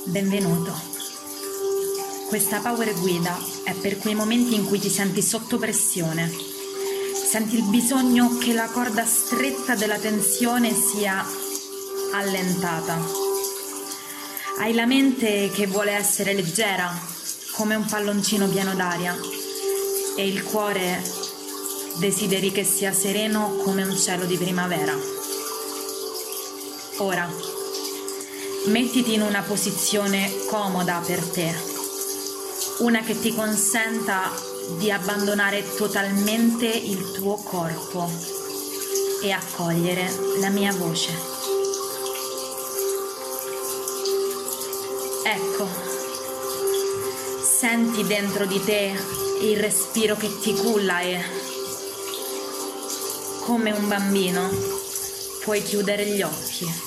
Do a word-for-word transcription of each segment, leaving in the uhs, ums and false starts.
Benvenuto. Questa power guida è per quei momenti in cui ti senti sotto pressione, senti il bisogno che la corda stretta della tensione sia allentata. Hai la mente che vuole essere leggera, come un palloncino pieno d'aria, e il cuore desideri che sia sereno come un cielo di primavera. Ora, mettiti in una posizione comoda per te, una che ti consenta di abbandonare totalmente il tuo corpo e accogliere la mia voce. Ecco, senti dentro di te il respiro che ti culla e, come un bambino, puoi chiudere gli occhi.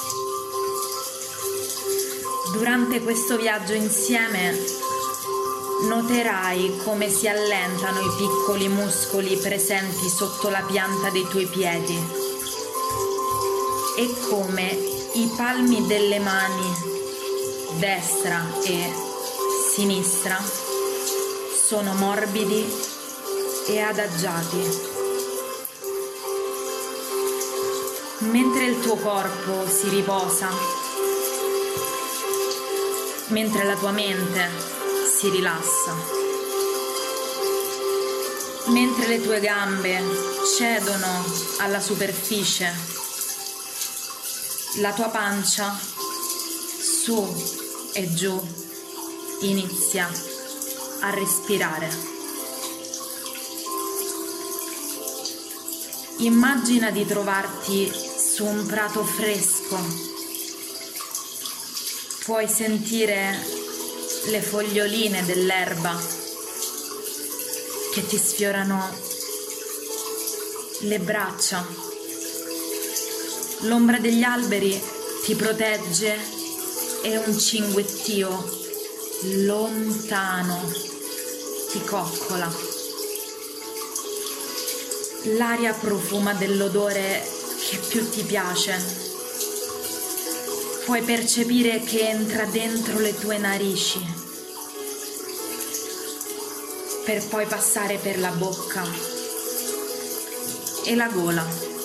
Durante questo viaggio insieme noterai come si allentano i piccoli muscoli presenti sotto la pianta dei tuoi piedi e come i palmi delle mani destra e sinistra sono morbidi e adagiati. Mentre il tuo corpo si riposa, mentre la tua mente si rilassa, mentre le tue gambe cedono alla superficie, la tua pancia su e giù inizia a respirare. Immagina di trovarti su un prato fresco. Puoi sentire le foglioline dell'erba che ti sfiorano le braccia. L'ombra degli alberi ti protegge e un cinguettio lontano ti coccola. L'aria profuma dell'odore che più ti piace. Puoi percepire che entra dentro le tue narici per poi passare per la bocca e la gola.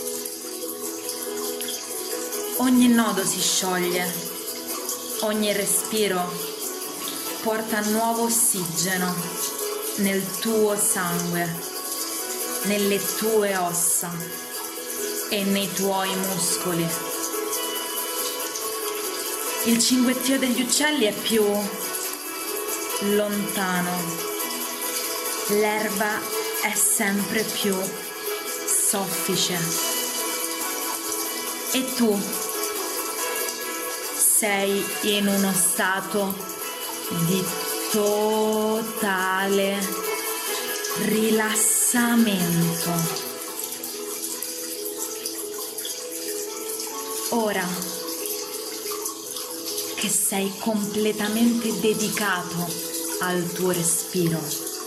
Ogni nodo si scioglie, ogni respiro porta nuovo ossigeno nel tuo sangue, nelle tue ossa e nei tuoi muscoli. Il cinguettio degli uccelli è più lontano, l'erba è sempre più soffice e tu sei in uno stato di totale rilassamento. Ora che sei completamente dedicato al tuo respiro,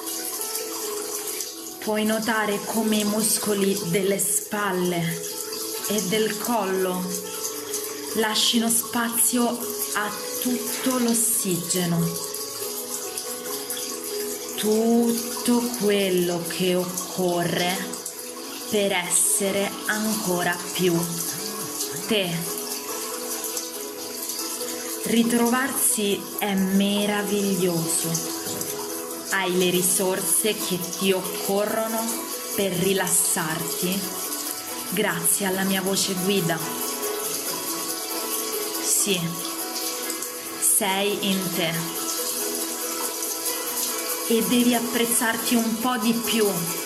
puoi notare come i muscoli delle spalle e del collo lascino spazio a tutto l'ossigeno, tutto quello che occorre per essere ancora più te. Ritrovarsi è meraviglioso. Hai le risorse che ti occorrono per rilassarti grazie alla mia voce guida. Sì, sei in te e devi apprezzarti un po' di più,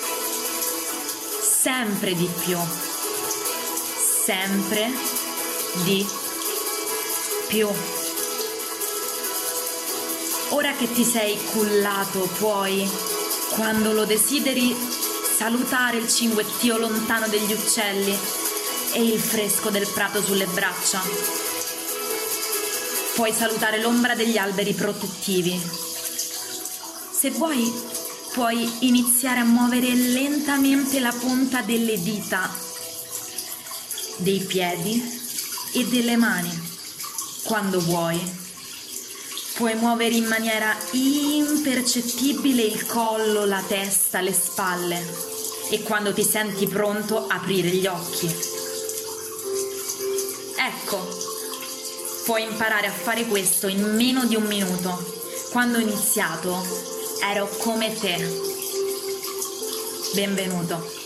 sempre di più, sempre di più. Ora che ti sei cullato, puoi, quando lo desideri, salutare il cinguettio lontano degli uccelli e il fresco del prato sulle braccia. Puoi salutare l'ombra degli alberi protettivi. Se vuoi, puoi iniziare a muovere lentamente la punta delle dita, dei piedi e delle mani, quando vuoi. Puoi muovere in maniera impercettibile il collo, la testa, le spalle e quando ti senti pronto aprire gli occhi. Ecco, puoi imparare a fare questo in meno di un minuto. Quando ho iniziato ero come te. Benvenuto.